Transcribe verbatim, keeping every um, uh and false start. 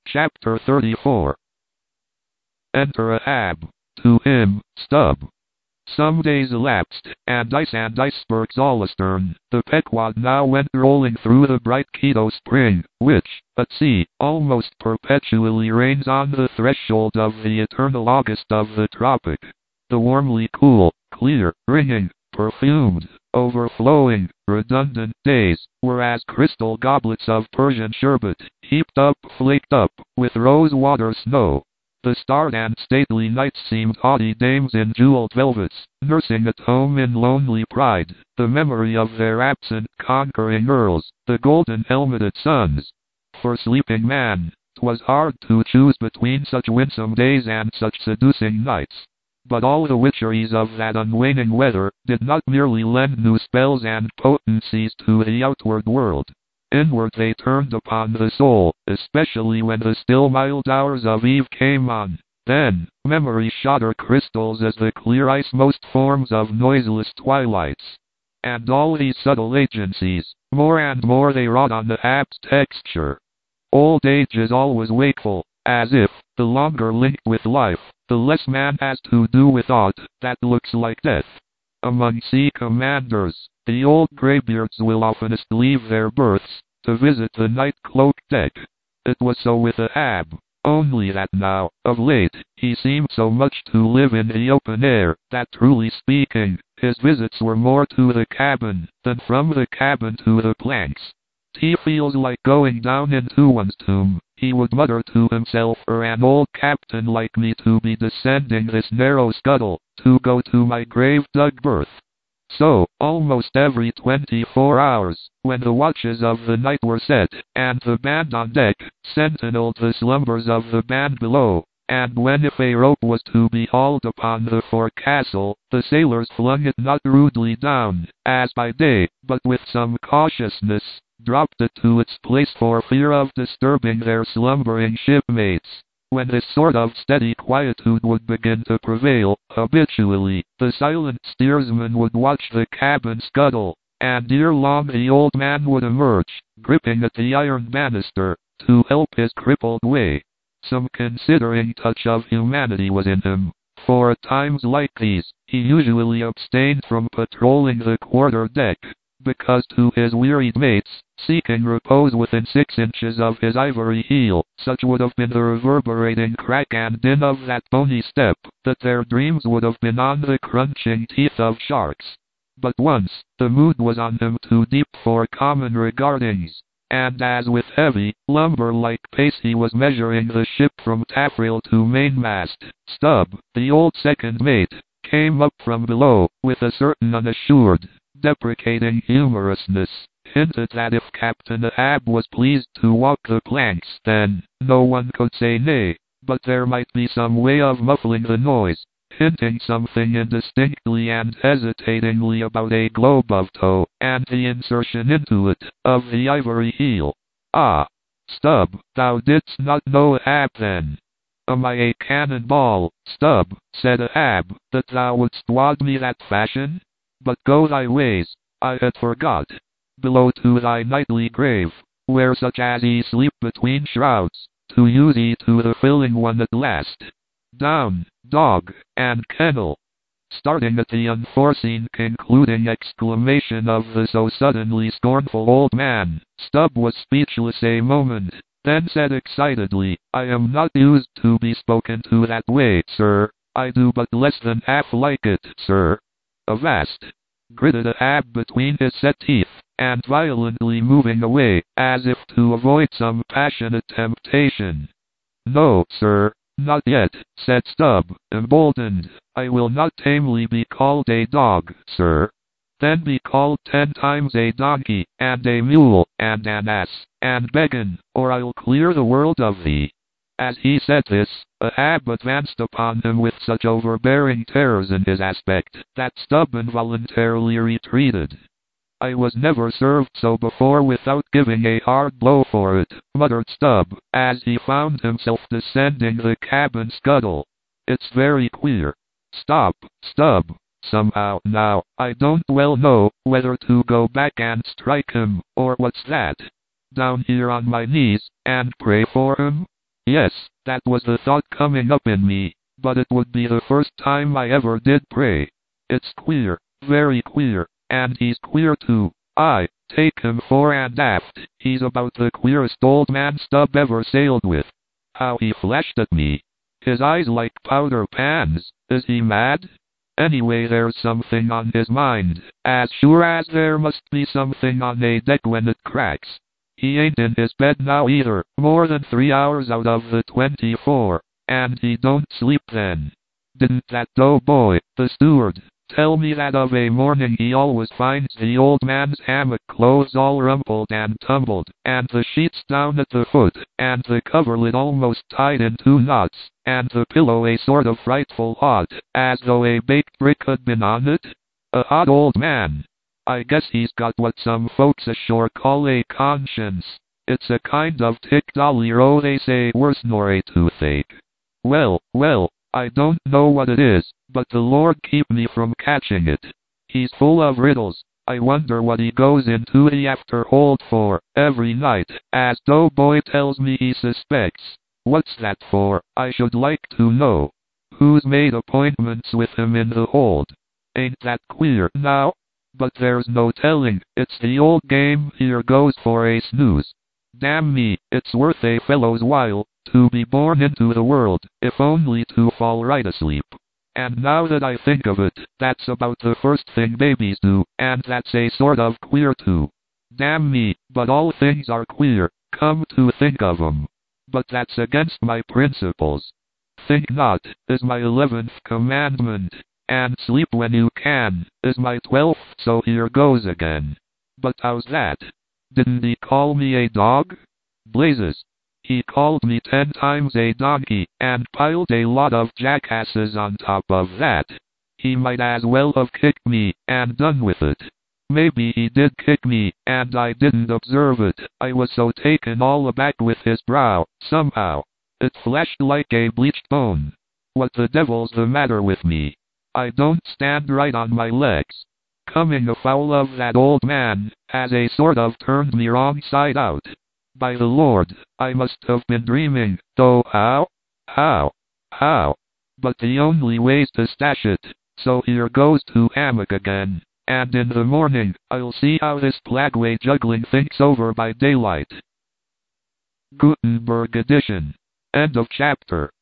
Chapter thirty-four. Enter Ahab. To him, Stubb. Some days elapsed, and ice and icebergs all astern, the Pequod now went rolling through the bright Quito spring, which, at sea, almost perpetually reigns on the threshold of the eternal August of the tropic. The warmly cool, clear, ringing, perfumed, overflowing, redundant days were as crystal goblets of Persian sherbet, heaped up, flaked up, with rose-water snow. The starred and stately knights seemed haughty dames in jeweled velvets, nursing at home in lonely pride the memory of their absent conquering earls, the golden-helmeted sons. For sleeping man, 'twas hard to choose between such winsome days and such seducing nights. But all the witcheries of that unwaning weather did not merely lend new spells and potencies to the outward world. Inward they turned upon the soul, especially when the still mild hours of eve came on. Then, memory shot her crystals as the clear ice most forms of noiseless twilights. And all these subtle agencies, more and more they wrought on the Ahab's texture. Old age is always wakeful, as if, the longer linked with life, the less man has to do with aught that looks like death. Among sea commanders, the old greybeards will oftenest leave their berths to visit the night-cloaked deck. It was so with Ahab, only that now, of late, he seemed so much to live in the open air, that truly speaking, his visits were more to the cabin, than from the cabin to the planks. "He feels like going down into one's tomb," he would mutter to himself, "for an old captain like me to be descending this narrow scuttle, to go to my grave-dug berth." So, almost every twenty-four hours, when the watches of the night were set, and the band on deck sentineled the slumbers of the band below, and when if a rope was to be hauled upon the forecastle, the sailors flung it not rudely down, as by day, but with some cautiousness, dropped it to its place for fear of disturbing their slumbering shipmates. When this sort of steady quietude would begin to prevail, habitually, the silent steersman would watch the cabin scuttle, and ere long the old man would emerge, gripping at the iron banister, to help his crippled way. Some considering touch of humanity was in him, for at times like these, he usually abstained from patrolling the quarter-deck, because to his wearied mates, seeking repose within six inches of his ivory heel, such would have been the reverberating crack and din of that bony step, that their dreams would have been on the crunching teeth of sharks. But once, the mood was on him too deep for common regardings, and as with heavy, lumber-like pace he was measuring the ship from taffrail to mainmast, Stubb, the old second mate, came up from below, with a certain unassured, deprecating humorousness, hinted that if Captain Ahab was pleased to walk the planks, then no one could say nay, but there might be some way of muffling the noise, hinting something indistinctly and hesitatingly about a globe of tow, and the insertion into it of the ivory heel. "Ah, Stubb, thou didst not know Ahab then?" "Am I a cannon ball, Stubb," said Ahab, "that thou wouldst wad me that fashion? But go thy ways, I had forgot. Below to thy nightly grave, where such as ye sleep between shrouds, to use ye to the filling one at last. Down, dog, and kennel." Starting at the unforeseen concluding exclamation of the so suddenly scornful old man, Stubb was speechless a moment, then said excitedly, "I am not used to be spoken to that way, sir. I do but less than half like it, sir." "Avast!" gritted Ahab between his set teeth, and violently moving away, as if to avoid some passionate temptation. "No, sir, not yet," said Stubb, emboldened. "I will not tamely be called a dog, sir." "Then be called ten times a donkey, and a mule, and an ass, and beggan, or I'll clear the world of thee." As he said this, Ahab advanced upon him with such overbearing terrors in his aspect, that Stubb involuntarily retreated. "I was never served so before without giving a hard blow for it," muttered Stubb, as he found himself descending the cabin scuttle. "It's very queer. Stop, Stubb. Somehow, now, I don't well know whether to go back and strike him, or what's that. Down here on my knees, and pray for him?" Yes, that was the thought coming up in me, but it would be the first time I ever did pray. It's queer, very queer, and he's queer too. I take him fore and aft. He's about the queerest old man Stubb ever sailed with. How he flashed at me. His eyes like powder pans. Is he mad? Anyway, there's something on his mind, as sure as there must be something on a deck when it cracks. He ain't in his bed now either, more than three hours out of the twenty-four, and he don't sleep then. Didn't that doughboy, the steward, tell me that of a morning he always finds the old man's hammock clothes all rumpled and tumbled, and the sheets down at the foot, and the coverlid almost tied in two knots, and the pillow a sort of frightful hot, as though a baked brick had been on it? A hot old man. I guess he's got what some folks ashore call a conscience. It's a kind of tic-dolly-row, they say, worse nor a toothache. Well, well, I don't know what it is, but the Lord keep me from catching it. He's full of riddles. I wonder what he goes into the after-hold for, every night, as Doughboy tells me he suspects. What's that for, I should like to know? Who's made appointments with him in the hold? Ain't that queer, now? But there's no telling, it's the old game, here goes for a snooze. Damn me, it's worth a fellow's while to be born into the world, if only to fall right asleep. And now that I think of it, that's about the first thing babies do, and that's a sort of queer too. Damn me, but all things are queer, come to think of 'em. But that's against my principles. Think not, is my eleventh commandment, and sleep when you can, is my twelfth, so here goes again. But how's that? Didn't he call me a dog? Blazes! He called me ten times a donkey, and piled a lot of jackasses on top of that. He might as well have kicked me, and done with it. Maybe he did kick me, and I didn't observe it. I was so taken all aback with his brow, somehow. It flashed like a bleached bone. What the devil's the matter with me? I don't stand right on my legs. Coming afoul of that old man, has a sort of turned me wrong side out. By the Lord, I must have been dreaming, though how? How? How? But the only way's to stash it, so here goes to hammock again, and in the morning, I'll see how this Plagway juggling thinks over by daylight. Gutenberg edition. End of chapter.